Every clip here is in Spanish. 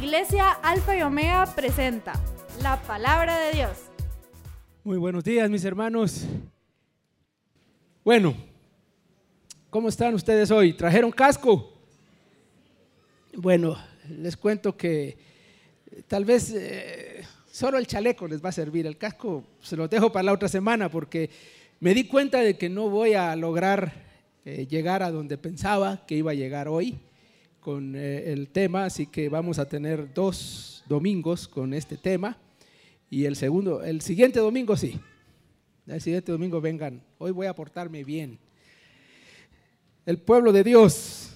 Iglesia Alfa y Omega presenta la Palabra de Dios. Muy buenos días, mis hermanos. Bueno, ¿cómo están ustedes hoy? ¿Trajeron casco? Bueno, les cuento que tal vez solo el chaleco les va a servir. El casco se los dejo para la otra semana porque me di cuenta de que no voy a lograr llegar a donde pensaba que iba a llegar hoy con el tema, así que vamos a tener 2 domingos con este tema y el siguiente domingo sí. El siguiente domingo vengan, hoy voy a portarme bien. El pueblo de Dios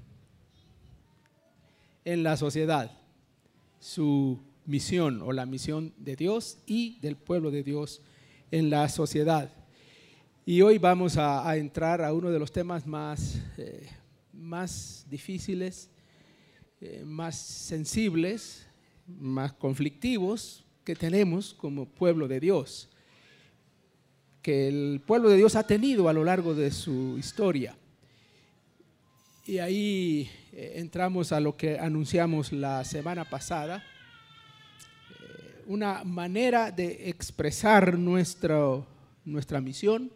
en la sociedad, su misión o la misión de Dios y del pueblo de Dios en la sociedad. Y hoy vamos a entrar a uno de los temas más difíciles, más sensibles, más conflictivos que tenemos como pueblo de Dios, que el pueblo de Dios ha tenido a lo largo de su historia. Y ahí entramos a lo que anunciamos la semana pasada, una manera de expresar nuestra misión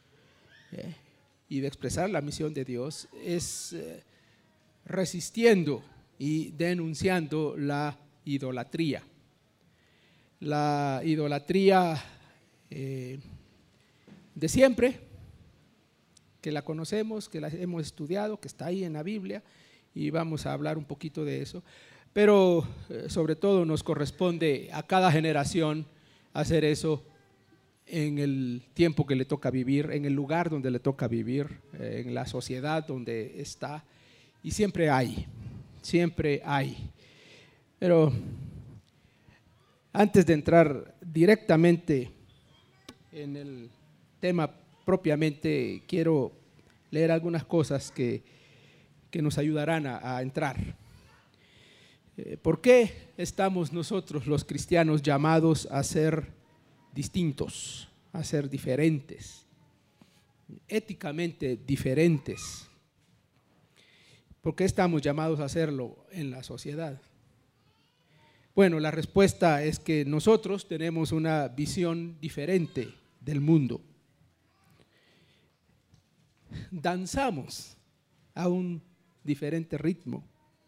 y de expresar la misión de Dios es resistiendo y denunciando la idolatría. La idolatría de siempre, que la conocemos, que la hemos estudiado, que está ahí en la Biblia y vamos a hablar un poquito de eso, pero sobre todo nos corresponde a cada generación hacer eso en el tiempo que le toca vivir, en el lugar donde le toca vivir, en la sociedad donde está, y siempre hay. Pero antes de entrar directamente en el tema propiamente, quiero leer algunas cosas que nos ayudarán a entrar. ¿Por qué estamos nosotros los cristianos llamados a ser distintos, a ser diferentes, éticamente diferentes? ¿Por qué estamos llamados a hacerlo en la sociedad? Bueno, la respuesta es que nosotros tenemos una visión diferente del mundo. Danzamos a un diferente ritmo.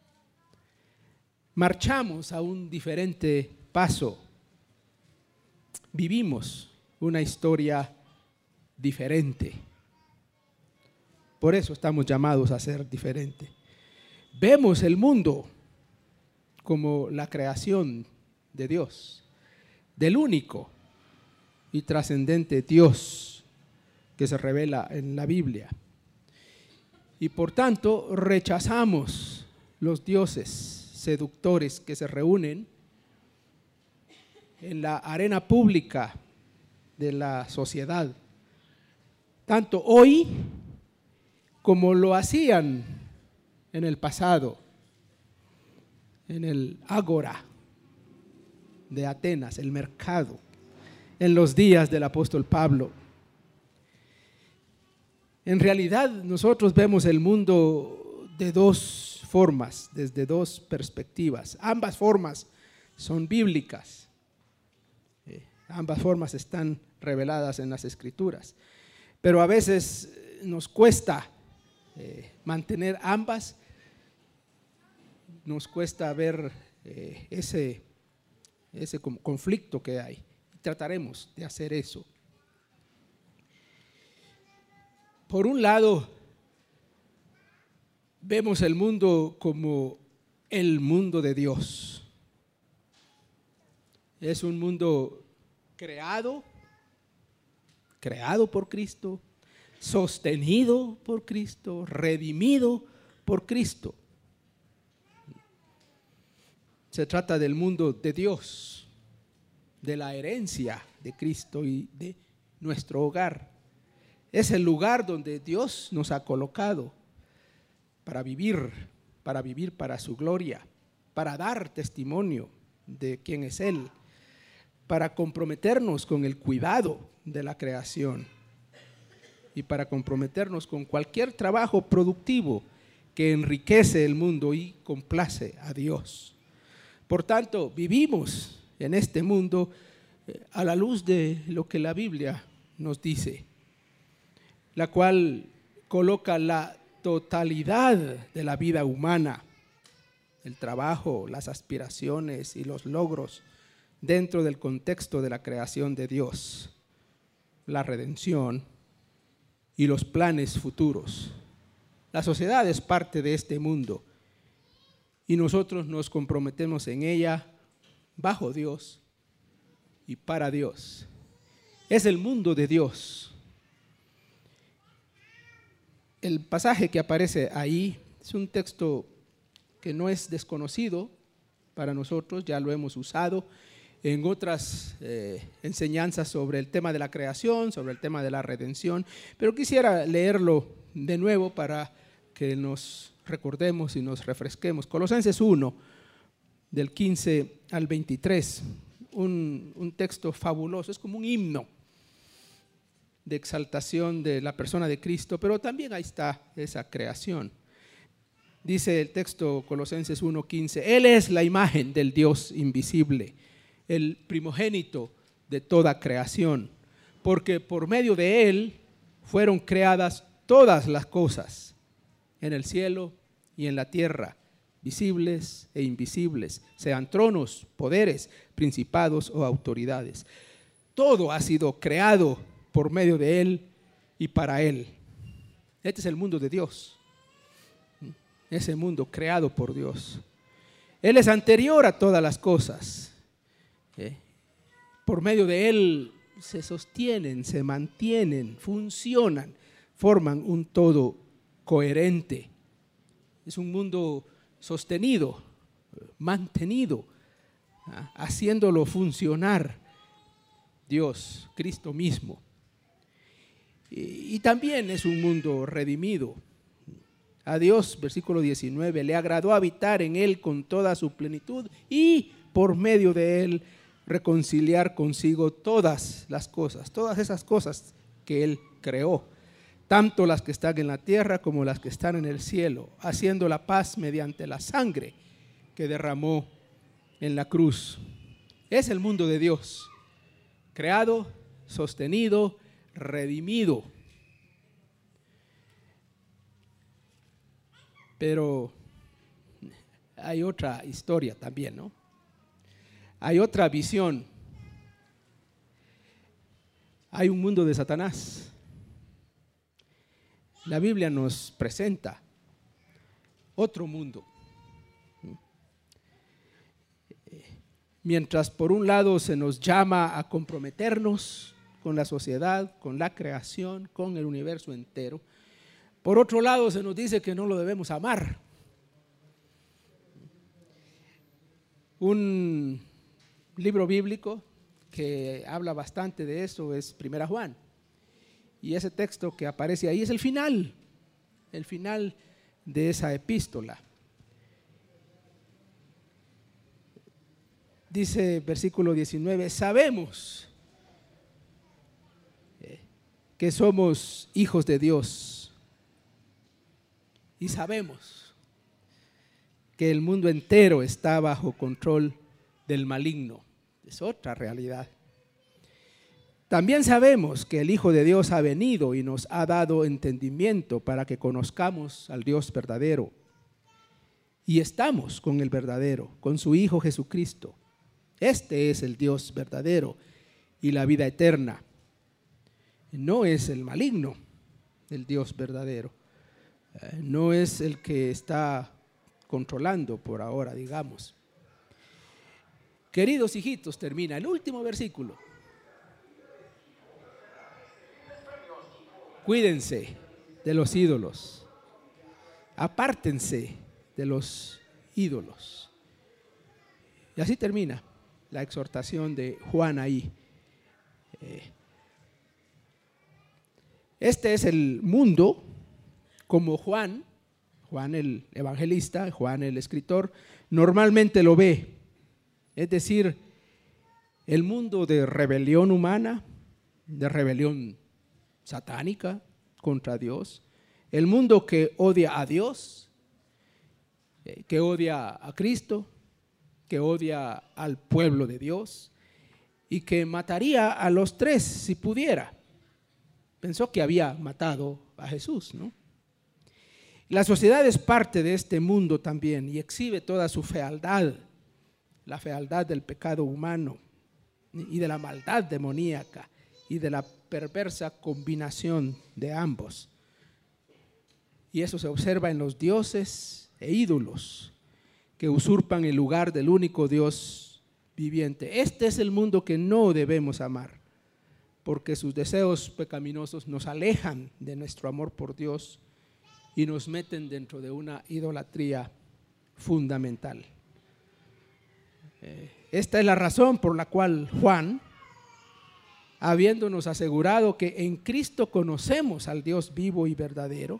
Marchamos a un diferente paso. Vivimos una historia diferente. Por eso estamos llamados a ser diferentes. Vemos el mundo como la creación de Dios, del único y trascendente Dios que se revela en la Biblia. Y por tanto rechazamos los dioses seductores que se reúnen en la arena pública de la sociedad, tanto hoy como lo hacían en el pasado, en el ágora de Atenas, el mercado, en los días del apóstol Pablo. En realidad nosotros vemos el mundo de 2 formas, desde 2 perspectivas. Ambas formas son bíblicas. Ambas formas están reveladas en las Escrituras, pero a veces nos cuesta mantener ambas, nos cuesta ver ese conflicto que hay. Trataremos de hacer eso. Por un lado, vemos el mundo como el mundo de Dios. Es un mundo creado por Cristo, sostenido por Cristo, redimido por Cristo. Se trata del mundo de Dios, de la herencia de Cristo y de nuestro hogar. Es el lugar donde Dios nos ha colocado para vivir para su gloria, para dar testimonio de quién es Él, para comprometernos con el cuidado de la creación y para comprometernos con cualquier trabajo productivo que enriquece el mundo y complace a Dios. Por tanto, vivimos en este mundo a la luz de lo que la Biblia nos dice, la cual coloca la totalidad de la vida humana, el trabajo, las aspiraciones y los logros dentro del contexto de la creación de Dios, la redención y los planes futuros. La sociedad es parte de este mundo y nosotros nos comprometemos en ella bajo Dios y para Dios. Es el mundo de Dios. El pasaje que aparece ahí es un texto que no es desconocido para nosotros, ya lo hemos usado en otras enseñanzas sobre el tema de la creación, sobre el tema de la redención, pero quisiera leerlo de nuevo para que nos recordemos y nos refresquemos. Colosenses 1, del 15 al 23, un texto fabuloso, es como un himno de exaltación de la persona de Cristo, pero también ahí está esa creación. Dice el texto Colosenses 1:15, Él es la imagen del Dios invisible, el primogénito de toda creación, porque por medio de Él fueron creadas todas las cosas, en el cielo y en la tierra, visibles e invisibles, sean tronos, poderes, principados o autoridades. Todo ha sido creado por medio de Él y para Él. Este es el mundo de Dios, ese mundo creado por Dios. Él es anterior a todas las cosas. Por medio de Él se sostienen, se mantienen, funcionan, forman un todo coherente. Es un mundo sostenido, mantenido, haciéndolo funcionar Dios, Cristo mismo. Y también es un mundo redimido. A Dios, versículo 19, le agradó habitar en Él con toda su plenitud y por medio de Él reconciliar consigo todas las cosas, todas esas cosas que Él creó, tanto las que están en la tierra como las que están en el cielo, haciendo la paz mediante la sangre que derramó en la cruz. Es el mundo de Dios, creado, sostenido, redimido. Pero hay otra historia también, ¿no? Hay otra visión. Hay un mundo de Satanás. La Biblia nos presenta otro mundo. Mientras por un lado se nos llama a comprometernos con la sociedad, con la creación, con el universo entero, por otro lado se nos dice que no lo debemos amar. Un libro bíblico que habla bastante de eso es 1 Juan. Y ese texto que aparece ahí es el final de esa epístola. Dice versículo 19, sabemos que somos hijos de Dios y sabemos que el mundo entero está bajo control del maligno. Es otra realidad. También sabemos que el Hijo de Dios ha venido y nos ha dado entendimiento para que conozcamos al Dios verdadero. Y estamos con el verdadero, con su Hijo Jesucristo. Este es el Dios verdadero y la vida eterna. No es el maligno, el Dios verdadero. No es el que está controlando por ahora, digamos. Queridos hijitos, termina el último versículo. Cuídense de los ídolos. Apártense de los ídolos. Y así termina la exhortación de Juan ahí. Este es el mundo como Juan el evangelista, Juan el escritor, normalmente lo ve. Es decir, el mundo de rebelión humana, de rebelión satánica contra Dios, el mundo que odia a Dios, que odia a Cristo, que odia al pueblo de Dios y que mataría a los tres si pudiera. Pensó que había matado a Jesús, ¿no? La sociedad es parte de este mundo también y exhibe toda su fealdad, la fealdad del pecado humano y de la maldad demoníaca y de la perversa combinación de ambos. Y eso se observa en los dioses e ídolos que usurpan el lugar del único Dios viviente. Este es el mundo que no debemos amar, porque sus deseos pecaminosos nos alejan de nuestro amor por Dios y nos meten dentro de una idolatría fundamental. Esta es la razón por la cual Juan, habiéndonos asegurado que en Cristo conocemos al Dios vivo y verdadero,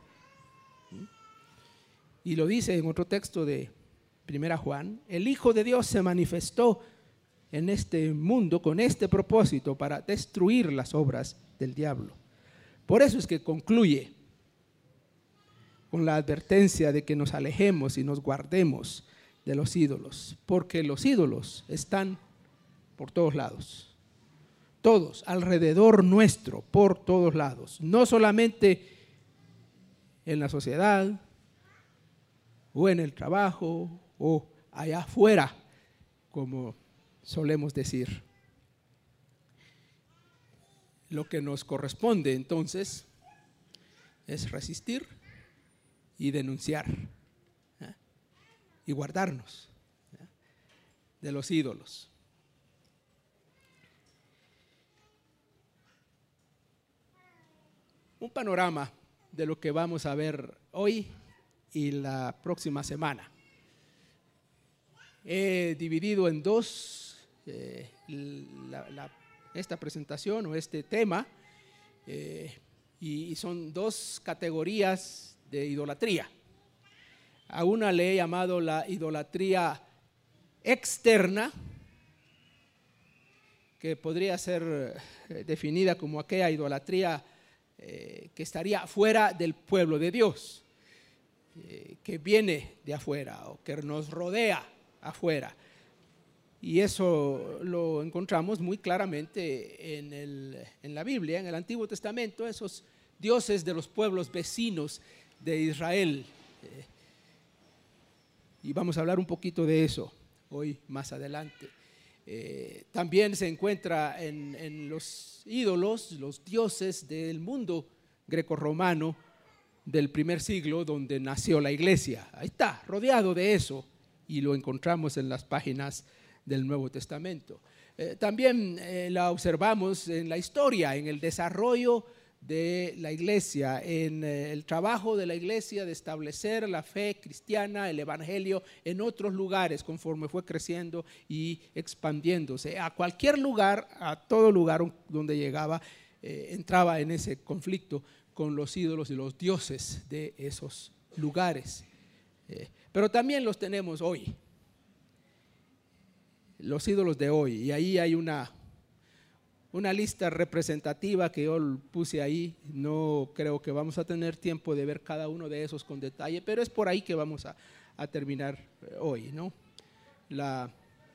y lo dice en otro texto de 1 Juan, el Hijo de Dios se manifestó en este mundo con este propósito, para destruir las obras del diablo. Por eso es que concluye con la advertencia de que nos alejemos y nos guardemos de los ídolos, porque los ídolos están por todos lados, todos alrededor nuestro, por todos lados, no solamente en la sociedad o en el trabajo o allá afuera, como solemos decir. Lo que nos corresponde entonces es resistir y denunciar, y guardarnos de los ídolos. Un panorama de lo que vamos a ver hoy y la próxima semana. He dividido en dos esta presentación o este tema, y son dos categorías de idolatría. A una le he llamado la idolatría externa, que podría ser definida como aquella idolatría que estaría fuera del pueblo de Dios, que viene de afuera o que nos rodea afuera. Y eso lo encontramos muy claramente en la Biblia, en el Antiguo Testamento, esos dioses de los pueblos vecinos de Israel. Y vamos a hablar un poquito de eso hoy más adelante. También se encuentra en los ídolos, los dioses del mundo grecorromano del primer siglo, donde nació la iglesia. Ahí está, rodeado de eso, y lo encontramos en las páginas del Nuevo Testamento. También la observamos en la historia, en el desarrollo de la iglesia, en el trabajo de la iglesia de establecer la fe cristiana, el evangelio en otros lugares conforme fue creciendo y expandiéndose. A cualquier lugar, a todo lugar donde llegaba, entraba en ese conflicto con los ídolos y los dioses de esos lugares. Pero también los tenemos hoy, los ídolos de hoy, y ahí hay una lista representativa que yo puse ahí. No creo que vamos a tener tiempo de ver cada uno de esos con detalle, pero es por ahí que vamos a terminar hoy, ¿no? La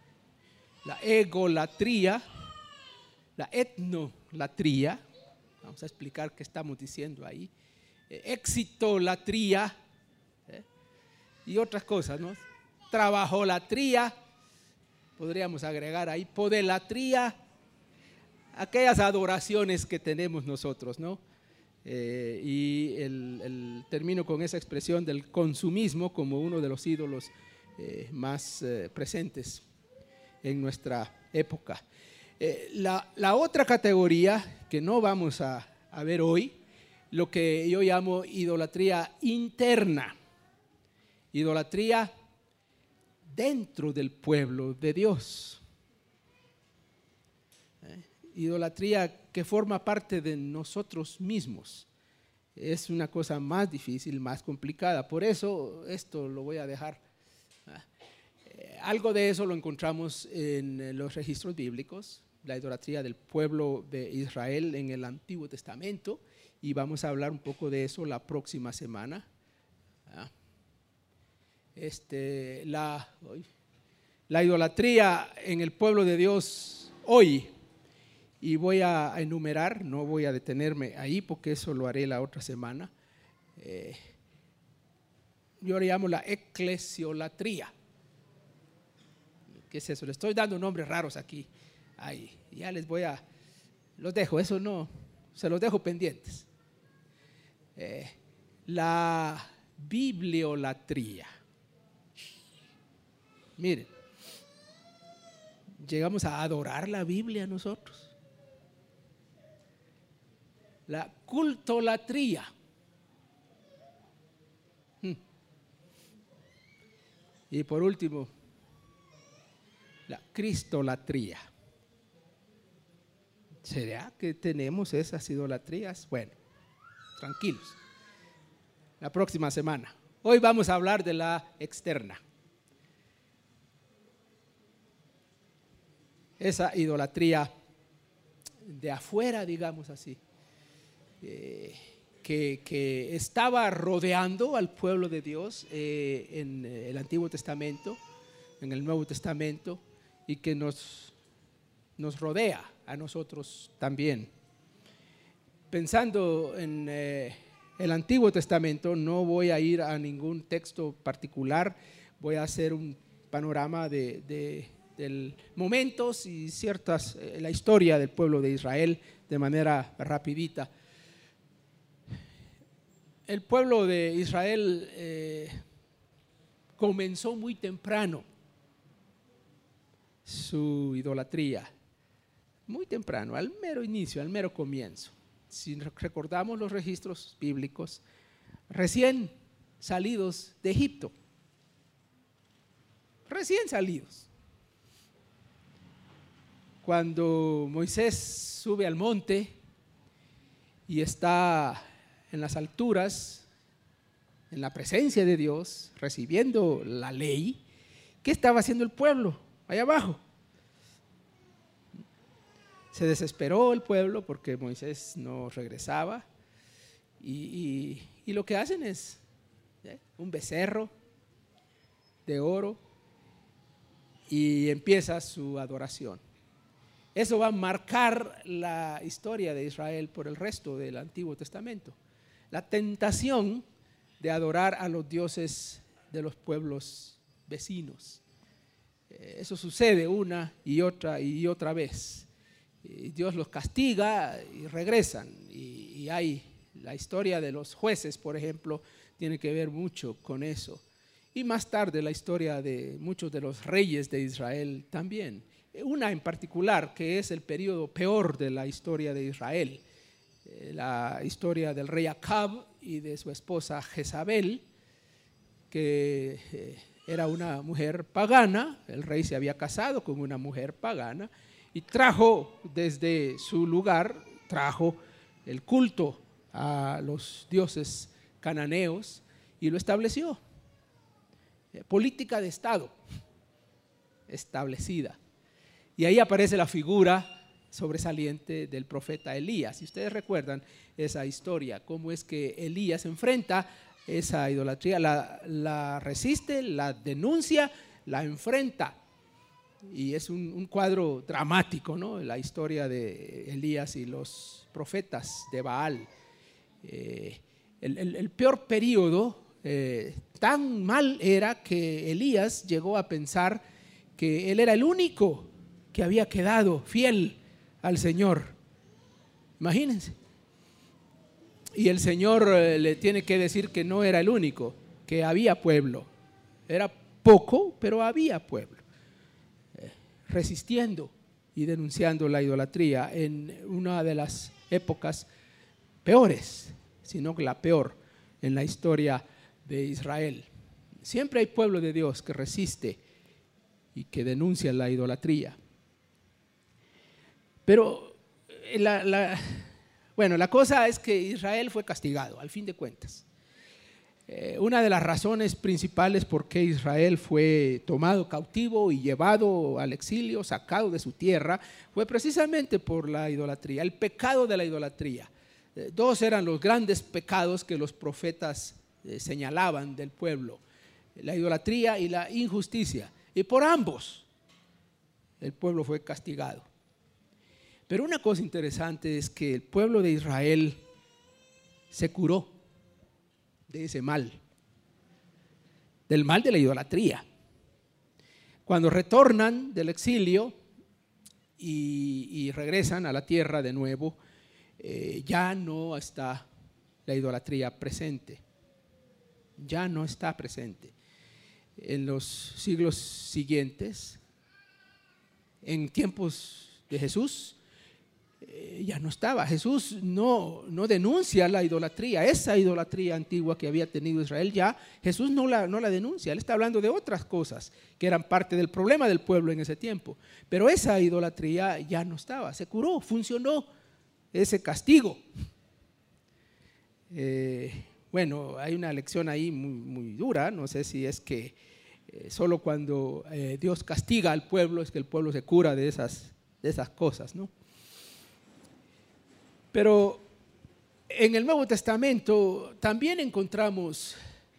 egolatría, la etnolatría, vamos a explicar qué estamos diciendo ahí, exitolatría, y otras cosas, ¿no? Trabajolatría, podríamos agregar ahí, podelatría, aquellas adoraciones que tenemos nosotros, ¿no? Y termino con esa expresión del consumismo como uno de los ídolos más presentes en nuestra época. La otra categoría que no vamos a ver hoy, lo que yo llamo idolatría interna, idolatría dentro del pueblo de Dios. Idolatría que forma parte de nosotros mismos. Es una cosa más difícil, más complicada. Por eso esto lo voy a dejar. Algo de eso lo encontramos en los registros bíblicos, la idolatría del pueblo de Israel en el Antiguo Testamento, y vamos a hablar un poco de eso la próxima semana. la idolatría en el pueblo de Dios hoy, y voy a enumerar, no voy a detenerme ahí porque eso lo haré la otra semana. Yo le llamo la eclesiolatría. ¿Qué es eso? Le estoy dando nombres raros aquí. Ahí, ya los dejo, eso no, se los dejo pendientes. La bibliolatría. Miren, llegamos a adorar la Biblia nosotros. La cultolatría. Y por último, la cristolatría. ¿Será que tenemos esas idolatrías? Bueno, tranquilos. La próxima semana. Hoy vamos a hablar de la externa. Esa idolatría de afuera, digamos así, que estaba rodeando al pueblo de Dios en el Antiguo Testamento, en el Nuevo Testamento, y que nos rodea a nosotros también. Pensando en el Antiguo Testamento, no voy a ir a ningún texto particular, voy a hacer un panorama de momentos y la historia del pueblo de Israel de manera rapidita. El pueblo de Israel comenzó muy temprano su idolatría, muy temprano, al mero inicio, al mero comienzo. Si recordamos los registros bíblicos, recién salidos de Egipto, recién salidos. Cuando Moisés sube al monte y está en las alturas, en la presencia de Dios, recibiendo la ley, ¿qué estaba haciendo el pueblo allá abajo? Se desesperó el pueblo porque Moisés no regresaba y lo que hacen es un becerro de oro y empieza su adoración. Eso va a marcar la historia de Israel por el resto del Antiguo Testamento. La tentación de adorar a los dioses de los pueblos vecinos. Eso sucede una y otra vez. Y Dios los castiga y regresan. Y hay la historia de los jueces, por ejemplo, tiene que ver mucho con eso. Y más tarde la historia de muchos de los reyes de Israel también. Una en particular que es el periodo peor de la historia de Israel, la historia del rey Acab y de su esposa Jezabel, que era una mujer pagana. El rey se había casado con una mujer pagana y trajo desde su lugar, trajo el culto a los dioses cananeos y lo estableció. Política de Estado establecida. Y ahí aparece la figura sobresaliente del profeta Elías. Si ustedes recuerdan esa historia, cómo es que Elías enfrenta esa idolatría, la resiste, la denuncia, la enfrenta. Y es un cuadro dramático, ¿no? La historia de Elías y los profetas de Baal. El peor periodo, tan mal era que Elías llegó a pensar que él era el único que había quedado fiel al Señor. Imagínense. Y el Señor le tiene que decir que no era el único, que había pueblo. Era poco, pero había pueblo. Resistiendo y denunciando la idolatría en una de las épocas peores, sino que la peor en la historia de Israel. Siempre hay pueblo de Dios que resiste y que denuncia la idolatría. Pero la cosa es que Israel fue castigado, al fin de cuentas. Una de las razones principales por qué Israel fue tomado cautivo y llevado al exilio, sacado de su tierra, fue precisamente por la idolatría, el pecado de la idolatría. Dos eran los grandes pecados que los profetas señalaban del pueblo: la idolatría y la injusticia. y por ambos el pueblo fue castigado. Pero una cosa interesante es que el pueblo de Israel se curó de ese mal, del mal de la idolatría. Cuando retornan del exilio y regresan a la tierra de nuevo, ya no está la idolatría presente. Ya no está presente. En los siglos siguientes, en tiempos de Jesús, ya no estaba. Jesús no denuncia la idolatría, esa idolatría antigua que había tenido Israel. Ya Jesús no la denuncia. Él está hablando de otras cosas que eran parte del problema del pueblo en ese tiempo. Pero esa idolatría ya no estaba. Se curó, funcionó ese castigo. Bueno, hay una lección ahí muy dura. No sé si es que solo cuando Dios castiga al pueblo es que el pueblo se cura de esas cosas, ¿no? Pero en el Nuevo Testamento también encontramos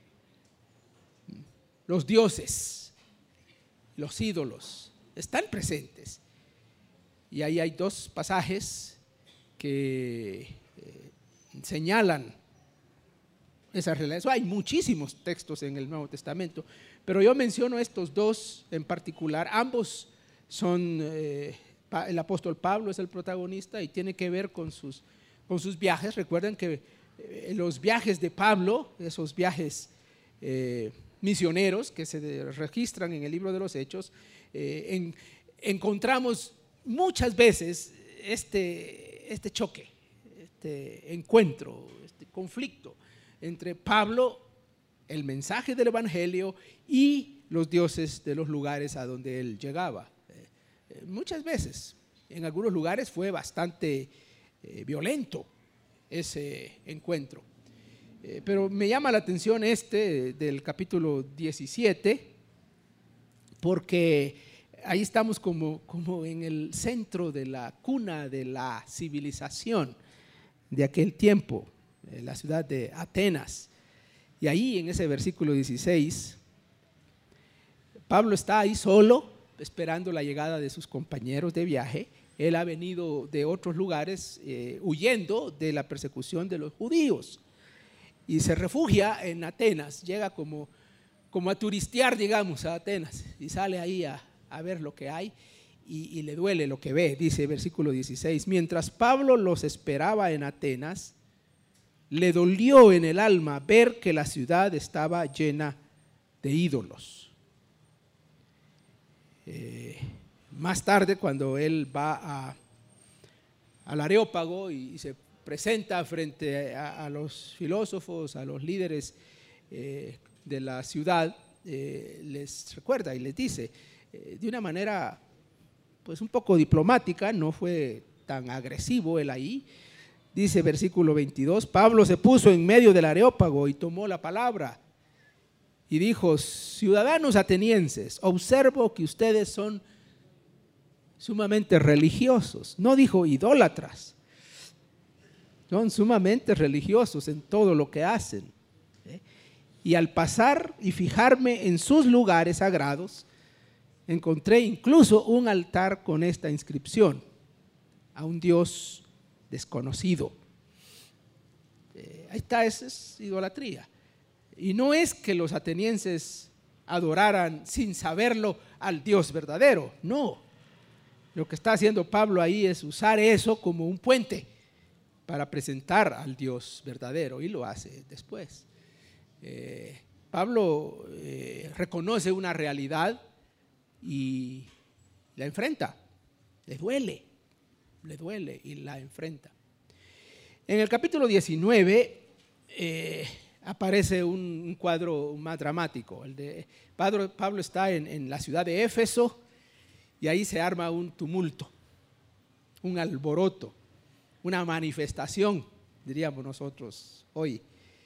los dioses, los ídolos, están presentes. Y ahí hay dos pasajes que señalan esa relación. Hay muchísimos textos en el Nuevo Testamento, pero yo menciono estos dos en particular. Ambos son, el apóstol Pablo es el protagonista y tiene que ver con sus viajes. Recuerden que los viajes de Pablo, esos viajes misioneros que se registran en el libro de los Hechos, encontramos muchas veces este choque, este encuentro, este conflicto entre Pablo, el mensaje del evangelio, y los dioses de los lugares a donde él llegaba. Muchas veces, en algunos lugares fue bastante violento ese encuentro. Pero me llama la atención del capítulo 17, porque ahí estamos como en el centro de la cuna de la civilización de aquel tiempo, la ciudad de Atenas. Y ahí en ese versículo 16, Pablo está ahí solo, esperando la llegada de sus compañeros de viaje. Él ha venido de otros lugares huyendo de la persecución de los judíos y se refugia en Atenas. Llega como a turistear, digamos, a Atenas, y sale ahí a ver lo que hay y le duele lo que ve. Dice versículo 16: mientras Pablo los esperaba en Atenas, le dolió en el alma ver que la ciudad estaba llena de ídolos. Más tarde, cuando él va al Areópago y se presenta frente a los filósofos, a los líderes de la ciudad, les recuerda y les dice de una manera pues un poco diplomática, no fue tan agresivo él ahí. Dice versículo 22: Pablo se puso en medio del Areópago y tomó la palabra y dijo: ciudadanos atenienses, observo que ustedes son sumamente religiosos. No dijo idólatras, son sumamente religiosos en todo lo que hacen. Y al pasar y fijarme en sus lugares sagrados, encontré incluso un altar con esta inscripción: a un Dios desconocido. Ahí está, esa es idolatría. Y no es que los atenienses adoraran sin saberlo al Dios verdadero, no. Lo que está haciendo Pablo ahí es usar eso como un puente para presentar al Dios verdadero, y lo hace después. Pablo reconoce una realidad y la enfrenta, le duele y la enfrenta. En el capítulo 19 aparece un cuadro más dramático. Pablo está en la ciudad de Éfeso y ahí se arma un tumulto, un alboroto, una manifestación, diríamos nosotros hoy.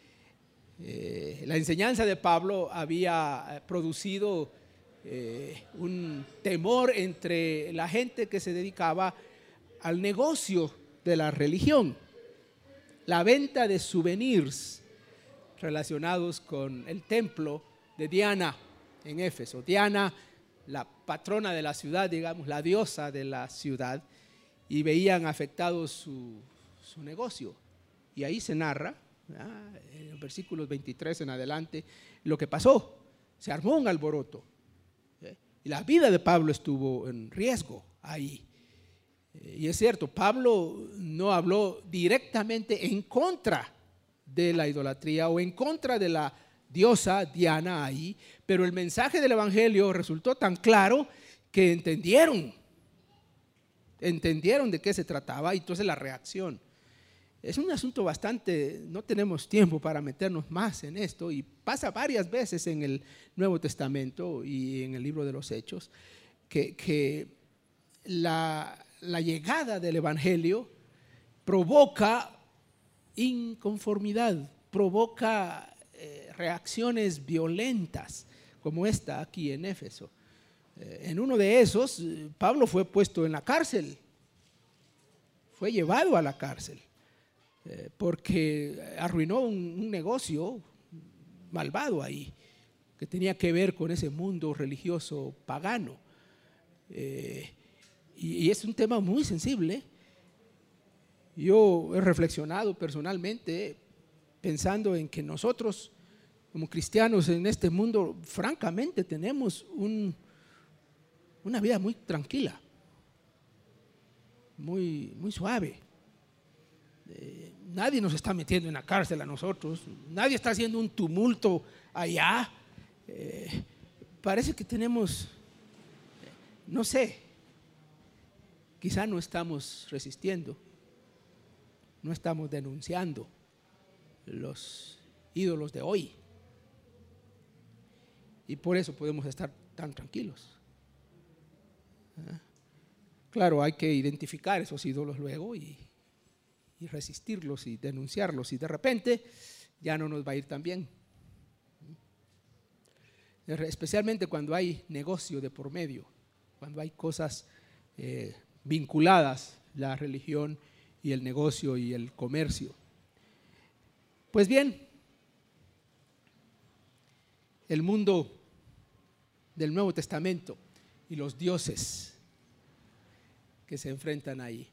La enseñanza de Pablo había producido un temor entre la gente que se dedicaba al negocio de la religión, la venta de souvenirs relacionados con el templo de Diana en Éfeso. Diana la patrona de la ciudad, digamos, la diosa de la ciudad, y veían afectado su negocio. Y ahí se narra, en los versículos 23 en adelante, lo que pasó. Se armó un alboroto. Y la vida de Pablo estuvo en riesgo ahí. Y es cierto, Pablo no habló directamente en contra de la idolatría o en contra de la diosa Diana ahí, pero el mensaje del evangelio resultó tan claro que entendieron de qué se trataba, y entonces la reacción. Es un asunto bastante, no tenemos tiempo para meternos más en esto, y pasa varias veces en el Nuevo Testamento y en el libro de los Hechos, que la llegada del evangelio provoca inconformidad, provoca reacciones violentas, como esta aquí en Éfeso. En uno de esos, Pablo fue puesto en la cárcel, fue llevado a la cárcel, porque arruinó un negocio malvado ahí, que tenía que ver con ese mundo religioso pagano. Y es un tema muy sensible. Yo he reflexionado personalmente pensando en que nosotros, como cristianos en este mundo, francamente tenemos una vida muy tranquila, muy suave. Nadie nos está metiendo en la cárcel a nosotros, nadie está haciendo un tumulto allá. Parece que tenemos, no sé, quizá no estamos resistiendo, no estamos denunciando los ídolos de hoy, y por eso podemos estar tan tranquilos. Claro, hay que identificar esos ídolos luego y resistirlos y denunciarlos, y de repente ya no nos va a ir tan bien, especialmente cuando hay negocio de por medio, cuando hay cosas vinculadas, la religión y el negocio y el comercio. Pues bien, el mundo del Nuevo Testamento y los dioses que se enfrentan ahí.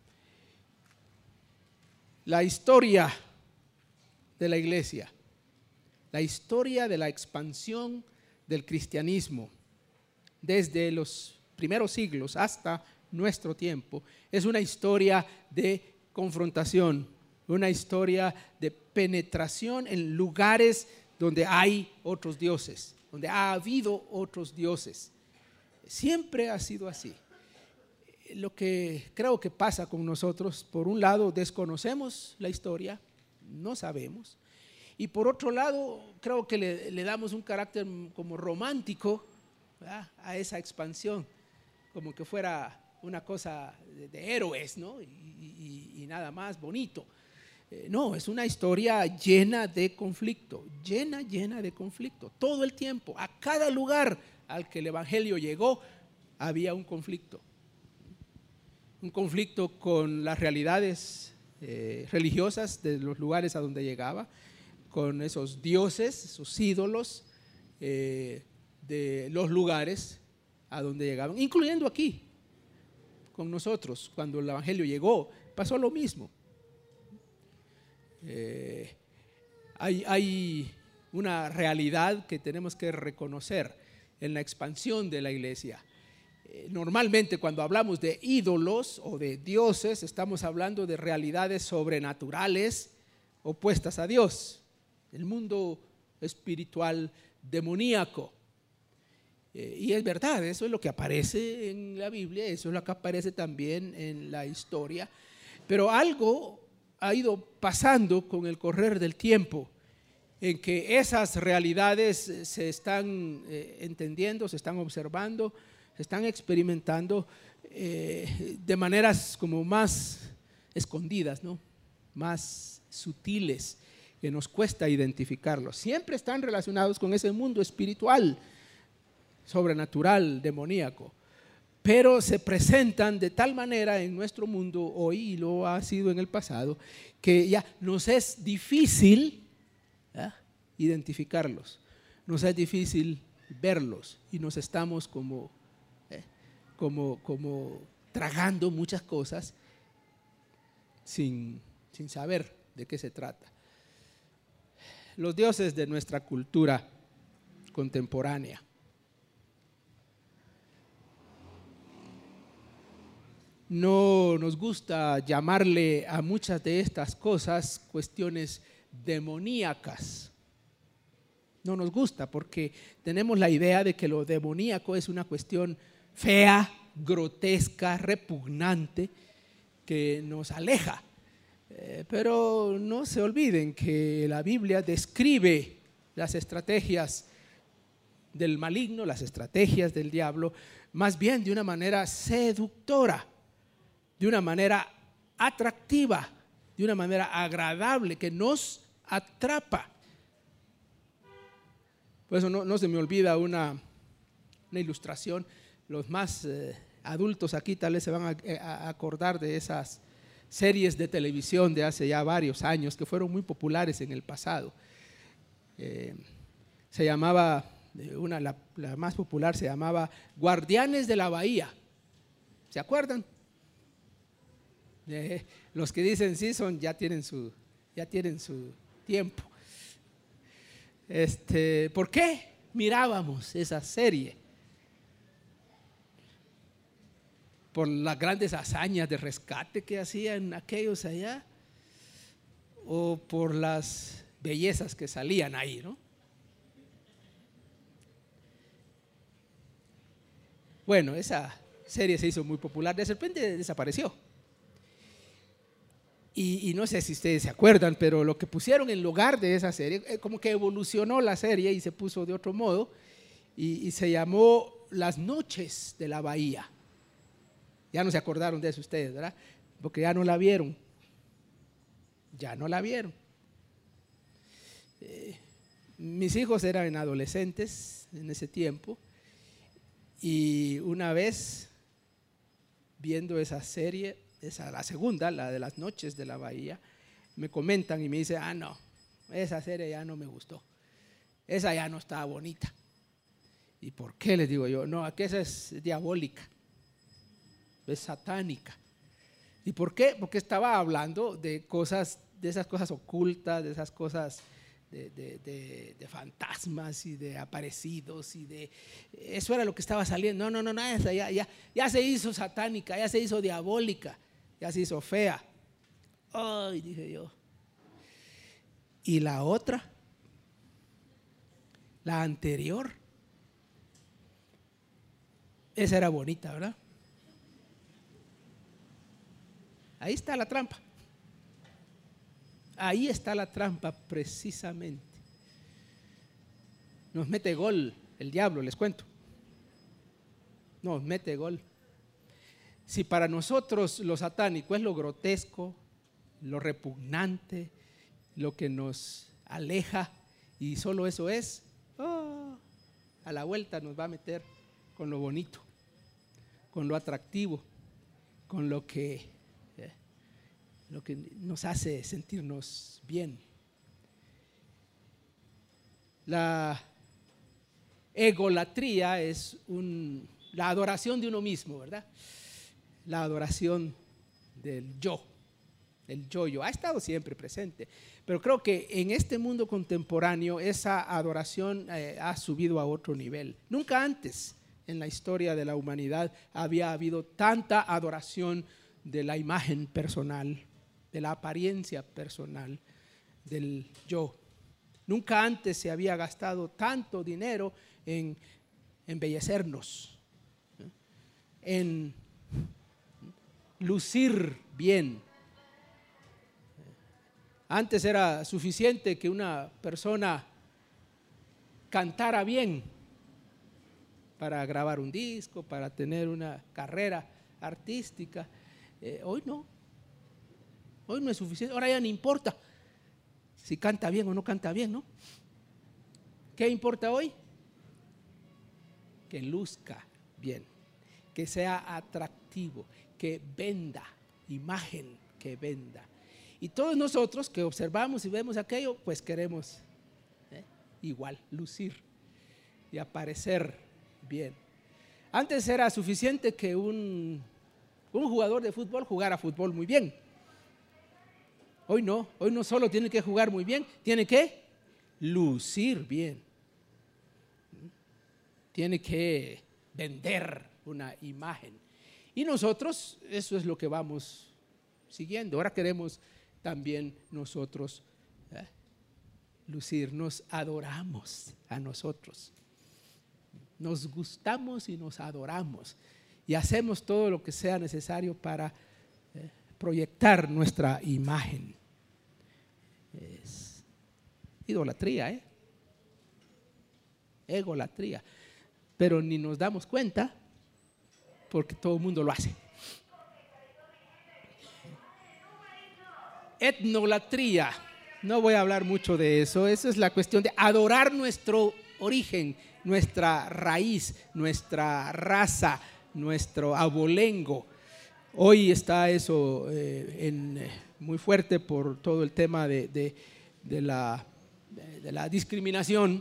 La historia de la iglesia, la historia de la expansión del cristianismo desde los primeros siglos hasta nuestro tiempo, es una historia de confrontación, una historia de penetración en lugares donde hay otros dioses, donde ha habido otros dioses. Siempre ha sido así. Lo que creo que pasa con nosotros, por un lado desconocemos la historia, no sabemos, y por otro lado creo que le damos un carácter como romántico, ¿verdad?, a esa expansión, como que fuera una cosa de héroes, ¿no? y nada más bonito. No, es una historia llena de conflicto, llena de conflicto, todo el tiempo. A cada lugar al que el evangelio llegó había un conflicto con las realidades religiosas de los lugares a donde llegaba, con esos dioses, esos ídolos de los lugares a donde llegaban, incluyendo aquí con nosotros. Cuando el evangelio llegó, pasó lo mismo. Hay una realidad que tenemos que reconocer en la expansión de la iglesia. Normalmente cuando hablamos de ídolos o de dioses, estamos hablando de realidades sobrenaturales opuestas a Dios, el mundo espiritual demoníaco. Y es verdad, eso es lo que aparece en la Biblia, eso es lo que aparece también en la historia, pero algo ha ido pasando con el correr del tiempo, en que esas realidades se están entendiendo, se están observando, se están experimentando de maneras como más escondidas, ¿no?, más sutiles, que nos cuesta identificarlos. Siempre están relacionados con ese mundo espiritual, sobrenatural, demoníaco, pero se presentan de tal manera en nuestro mundo hoy, y lo ha sido en el pasado, que ya nos es difícil identificarlos, nos es difícil verlos y nos estamos como tragando muchas cosas sin saber de qué se trata. Los dioses de nuestra cultura contemporánea. No nos gusta llamarle a muchas de estas cosas cuestiones demoníacas. No nos gusta porque tenemos la idea de que lo demoníaco es una cuestión fea, grotesca, repugnante, que nos aleja. Pero no se olviden que la Biblia describe las estrategias del maligno, las estrategias del diablo, más bien de una manera seductora, de una manera atractiva, de una manera agradable, que nos atrapa. Por eso no se me olvida una ilustración. Los más adultos aquí tal vez se van a acordar de esas series de televisión de hace ya varios años que fueron muy populares en el pasado. Se llamaba, la más popular se llamaba Guardianes de la Bahía. ¿Se acuerdan? Los que dicen sí ya tienen su tiempo. ¿Por qué mirábamos esa serie? ¿Por las grandes hazañas de rescate que hacían aquellos allá? ¿O por las bellezas que salían ahí, no? Bueno, esa serie se hizo muy popular, de repente desapareció. Y no sé si ustedes se acuerdan, pero lo que pusieron en lugar de esa serie, como que evolucionó la serie y se puso de otro modo, y se llamó Las Noches de la Bahía. Ya no se acordaron de eso ustedes, ¿verdad? Porque ya no la vieron. Ya no la vieron. Mis hijos eran adolescentes en ese tiempo, y una vez viendo esa serie, la segunda, la de Las Noches de la Bahía, me comentan y me dicen, no, esa serie ya no me gustó, esa ya no estaba bonita. ¿Y por qué? Les digo yo, no, que esa es diabólica, es satánica. ¿Y por qué? Porque estaba hablando de cosas, de esas cosas ocultas, de esas cosas de fantasmas y de aparecidos, y de eso era lo que estaba saliendo. No, esa ya se hizo satánica, ya se hizo diabólica, ya se hizo fea. Ay, dije yo. Y la otra, la anterior, esa era bonita, ¿verdad? Ahí está la trampa. Ahí está la trampa precisamente. Nos mete gol el diablo, les cuento. Nos mete gol. Si para nosotros lo satánico es lo grotesco, lo repugnante, lo que nos aleja, y solo eso es, a la vuelta nos va a meter con lo bonito, con lo atractivo, con lo que nos hace sentirnos bien. La egolatría es la adoración de uno mismo, ¿verdad? La adoración del yo, el yo ha estado siempre presente, pero creo que en este mundo contemporáneo esa adoración ha subido a otro nivel. Nunca antes en la historia de la humanidad había habido tanta adoración de la imagen personal, de la apariencia personal, del yo. Nunca antes se había gastado tanto dinero en embellecernos, en lucir bien. Antes era suficiente que una persona cantara bien para grabar un disco, para tener una carrera artística. Hoy no. Hoy no es suficiente, ahora ya no importa si canta bien o no canta bien, ¿no? ¿Qué importa hoy? Que luzca bien, que sea atractivo, que venda, imagen que venda. Y todos nosotros que observamos y vemos aquello, pues queremos igual lucir. y aparecer bien. Antes era suficiente que un jugador de fútbol jugara fútbol muy bien. Hoy no solo tiene que jugar muy bien, tiene que lucir bien. Tiene que vender una imagen. Y nosotros, eso es lo que vamos siguiendo. Ahora queremos también nosotros lucir, nos adoramos a nosotros. Nos gustamos y nos adoramos. Y hacemos todo lo que sea necesario para proyectar nuestra imagen. Es idolatría, egolatría. Pero ni nos damos cuenta porque todo el mundo lo hace. Etnolatría, no voy a hablar mucho de eso. Eso es la cuestión de adorar nuestro origen, nuestra raíz, nuestra raza, nuestro abolengo. Hoy está eso muy fuerte por todo el tema de la discriminación.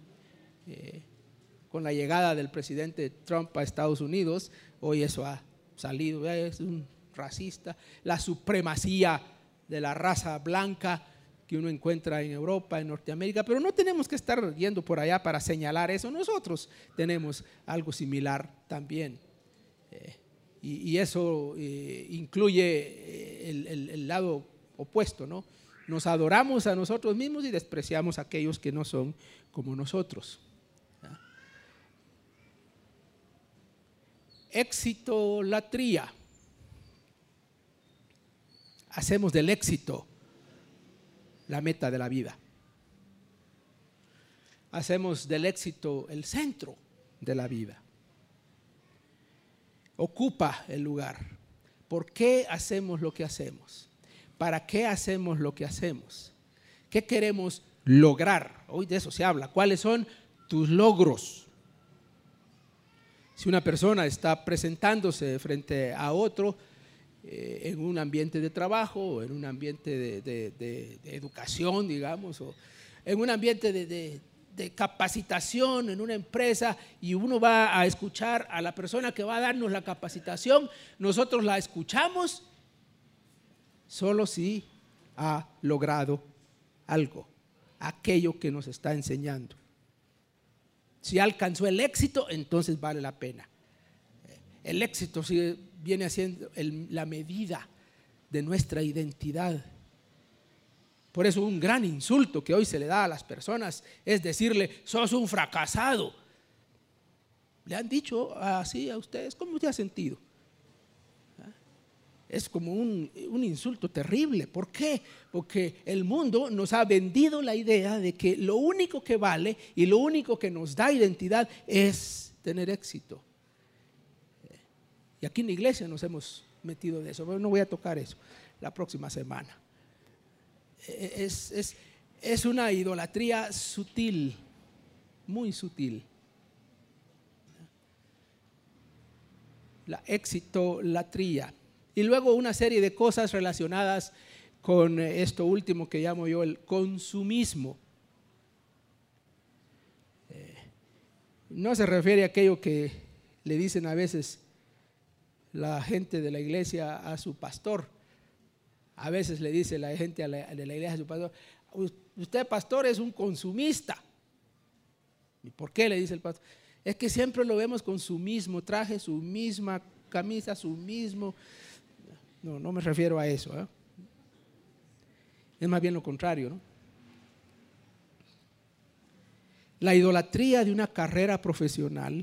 Con la llegada del presidente Trump a Estados Unidos, hoy eso ha salido, es un racista, la supremacía de la raza blanca que uno encuentra en Europa, en Norteamérica, pero no tenemos que estar yendo por allá para señalar eso. Nosotros tenemos algo similar también. Y eso incluye el lado opuesto, ¿no? Nos adoramos a nosotros mismos y despreciamos a aquellos que no son como nosotros. Exitolatría. Hacemos del éxito la meta de la vida. Hacemos del éxito el centro de la vida. Ocupa el lugar. ¿Por qué hacemos lo que hacemos? ¿Para qué hacemos lo que hacemos? ¿Qué queremos lograr? Hoy de eso se habla. ¿Cuáles son tus logros? Si una persona está presentándose frente a otro en un ambiente de trabajo, o en un ambiente de educación, digamos, o en un ambiente de capacitación en una empresa, y uno va a escuchar a la persona que va a darnos la capacitación, nosotros la escuchamos solo si ha logrado algo, aquello que nos está enseñando. Si alcanzó el éxito, entonces vale la pena. El éxito viene siendo la medida de nuestra identidad. Por eso un gran insulto que hoy se le da a las personas es decirle: sos un fracasado. ¿Le han dicho así a ustedes? ¿Cómo te ha sentido? Es como un insulto terrible. ¿Por qué? Porque el mundo nos ha vendido la idea de que lo único que vale y lo único que nos da identidad es tener éxito. Y aquí en la iglesia nos hemos metido de eso. Pero no voy a tocar eso la próxima semana. Es una idolatría sutil, muy sutil. La exitolatría. Y luego una serie de cosas relacionadas con esto último que llamo yo el consumismo. No se refiere a aquello que le dicen a veces la gente de la iglesia a su pastor. A veces le dice la gente de la iglesia a su pastor: usted, pastor, es un consumista. ¿Y por qué le dice el pastor? Es que siempre lo vemos con su mismo traje, su misma camisa, su mismo... No me refiero a eso, ¿eh? Es más bien lo contrario, ¿no? La idolatría de una carrera profesional,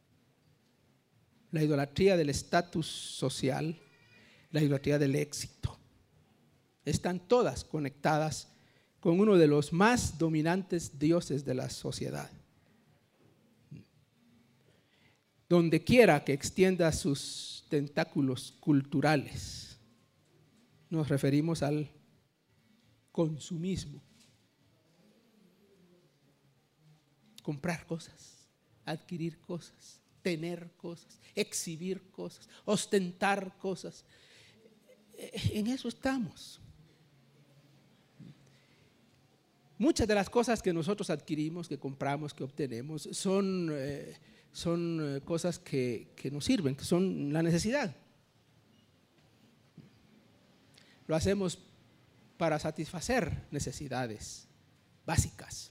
la idolatría del estatus social, la idolatría del éxito, están todas conectadas con uno de los más dominantes dioses de la sociedad. Donde quiera que extienda sus tentáculos culturales, nos referimos al consumismo. Comprar cosas, adquirir cosas, tener cosas, exhibir cosas, ostentar cosas. En eso estamos. Muchas de las cosas que nosotros adquirimos, que compramos, que obtenemos, son cosas que nos sirven, que son la necesidad. Lo hacemos para satisfacer necesidades básicas.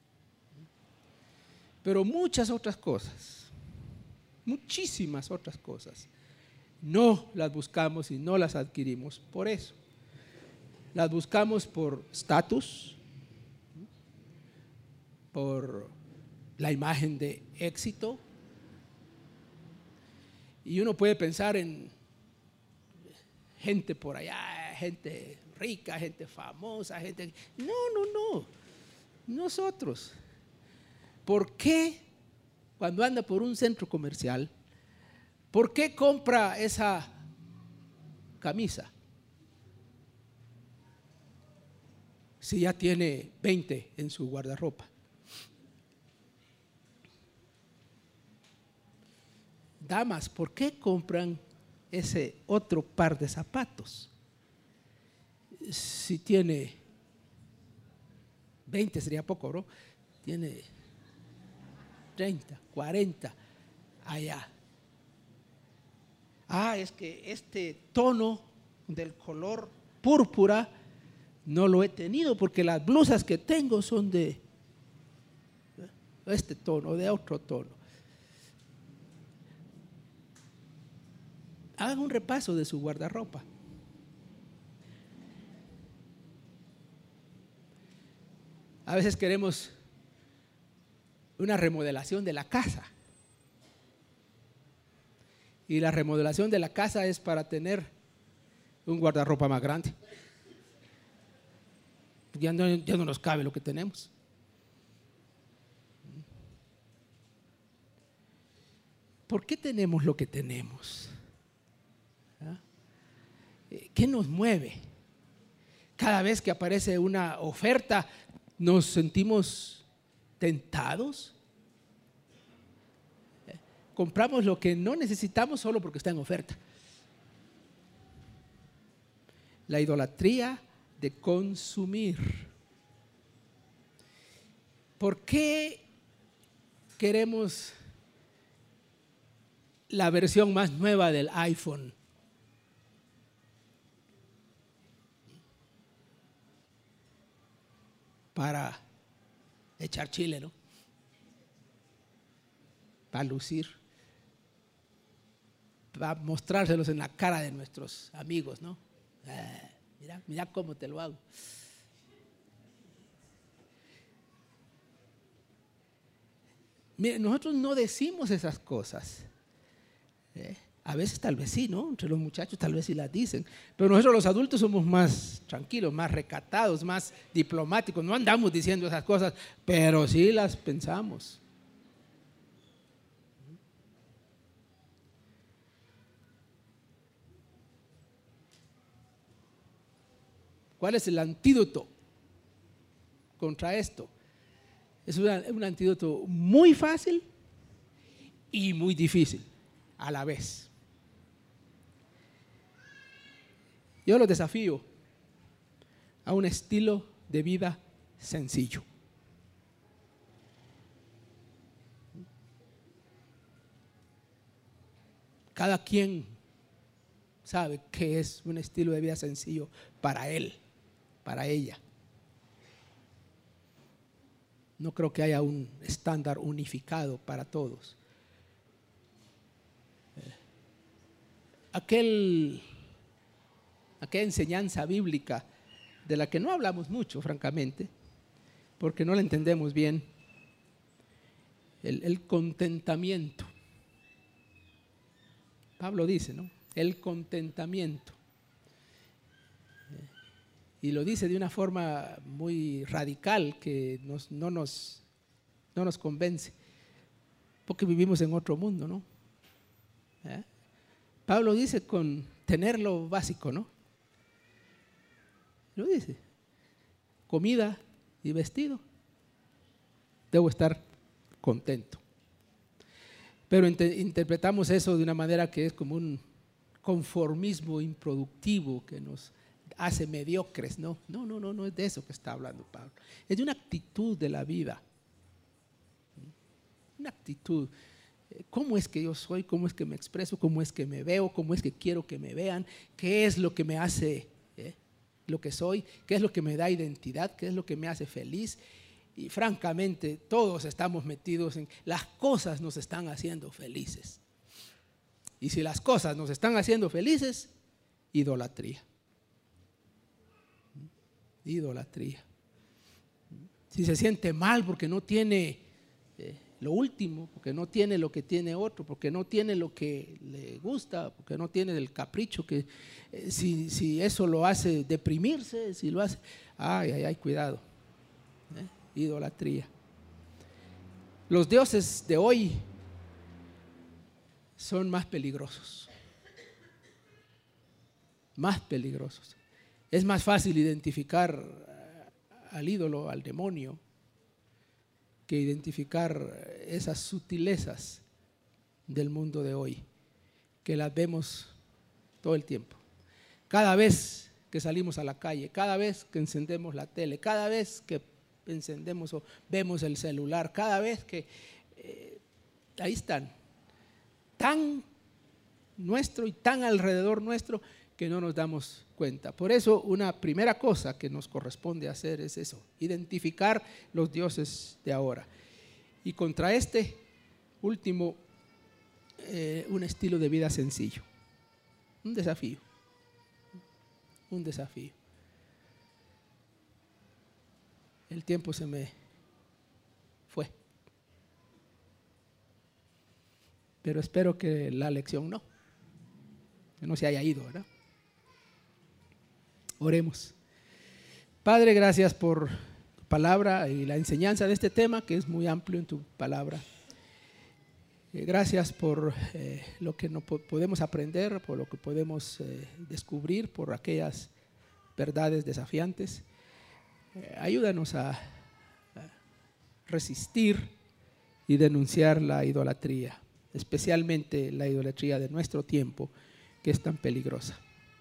Pero muchas otras cosas, muchísimas otras cosas, no las buscamos y no las adquirimos por eso. Las buscamos por estatus, por la imagen de éxito. Y uno puede pensar en gente por allá, gente rica, gente famosa, gente... No. Nosotros. ¿Por qué cuando anda por un centro comercial, por qué compra esa camisa? Si ya tiene 20 en su guardarropa. Damas, ¿por qué compran ese otro par de zapatos? Si tiene 20 sería poco, ¿no? Tiene 30, 40 allá. Es que este tono del color púrpura no lo he tenido porque las blusas que tengo son de este tono, de otro tono. Hagan un repaso de su guardarropa. A veces queremos una remodelación de la casa. Y la remodelación de la casa es para tener un guardarropa más grande. Ya no nos cabe lo que tenemos. ¿Por qué tenemos lo que tenemos? ¿Qué nos mueve? Cada vez que aparece una oferta, ¿nos sentimos tentados? Compramos lo que no necesitamos solo porque está en oferta. La idolatría de consumir. ¿Por qué queremos la versión más nueva del iPhone? Para echar chile, ¿no? Para lucir, para mostrárselos en la cara de nuestros amigos, ¿no? Mira cómo te lo hago. Mire, nosotros no decimos esas cosas. A veces tal vez sí, ¿no? Entre los muchachos tal vez sí las dicen, pero nosotros los adultos somos más tranquilos, más recatados, más diplomáticos. No andamos diciendo esas cosas, pero sí las pensamos. ¿Cuál es el antídoto contra esto? Es un antídoto muy fácil y muy difícil a la vez. Yo los desafío a un estilo de vida sencillo. Cada quien sabe qué es un estilo de vida sencillo para él, para ella. No creo que haya un estándar unificado para todos. Aquella enseñanza bíblica de la que no hablamos mucho, francamente, porque no la entendemos bien, el contentamiento. Pablo dice, ¿no? El contentamiento. Y lo dice de una forma muy radical que no nos convence, porque vivimos en otro mundo, ¿no? Pablo dice con tener lo básico, ¿no? Lo dice, comida y vestido, debo estar contento. Pero interpretamos eso de una manera que es como un conformismo improductivo que nos hace mediocres. No es de eso que está hablando Pablo. Es de una actitud de la vida. Una actitud. ¿Cómo es que yo soy? ¿Cómo es que me expreso? ¿Cómo es que me veo? ¿Cómo es que quiero que me vean? ¿Qué es lo que me hace lo que soy? ¿Qué es lo que me da identidad? ¿Qué es lo que me hace feliz? Y francamente, todos estamos metidos en las cosas nos están haciendo felices. Y si las cosas nos están haciendo felices, idolatría. Idolatría. Si se siente mal porque no tiene lo último, porque no tiene lo que tiene otro, porque no tiene lo que le gusta, porque no tiene el capricho, que si eso lo hace deprimirse, si lo hace, cuidado. Idolatría. Los dioses de hoy son más peligrosos. Más peligrosos. Es más fácil identificar al ídolo, al demonio, que identificar esas sutilezas del mundo de hoy, que las vemos todo el tiempo. Cada vez que salimos a la calle, cada vez que encendemos la tele, cada vez que encendemos o vemos el celular, cada vez que ahí están, tan nuestro y tan alrededor nuestro que no nos damos cuenta. Por eso una primera cosa que nos corresponde hacer es eso, identificar los dioses de ahora. Y contra este último, un estilo de vida sencillo, un desafío. El tiempo se me fue, pero espero que la lección que no se haya ido, ¿verdad? Oremos. Padre, gracias por tu palabra y la enseñanza de este tema que es muy amplio en tu palabra. Gracias por lo que no podemos aprender, por lo que podemos descubrir, por aquellas verdades desafiantes. Ayúdanos a resistir y denunciar la idolatría, especialmente la idolatría de nuestro tiempo, que es tan peligrosa.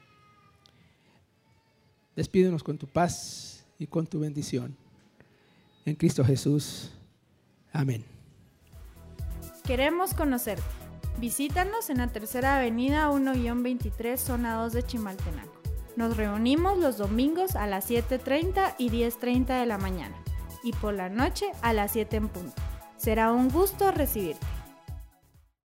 Despídenos con tu paz y con tu bendición. En Cristo Jesús. Amén. Queremos conocerte. Visítanos en la Tercera Avenida 1-23, zona 2 de Chimaltenango. Nos reunimos los domingos a las 7:30 y 10:30 de la mañana y por la noche a las 7 en punto. Será un gusto recibirte.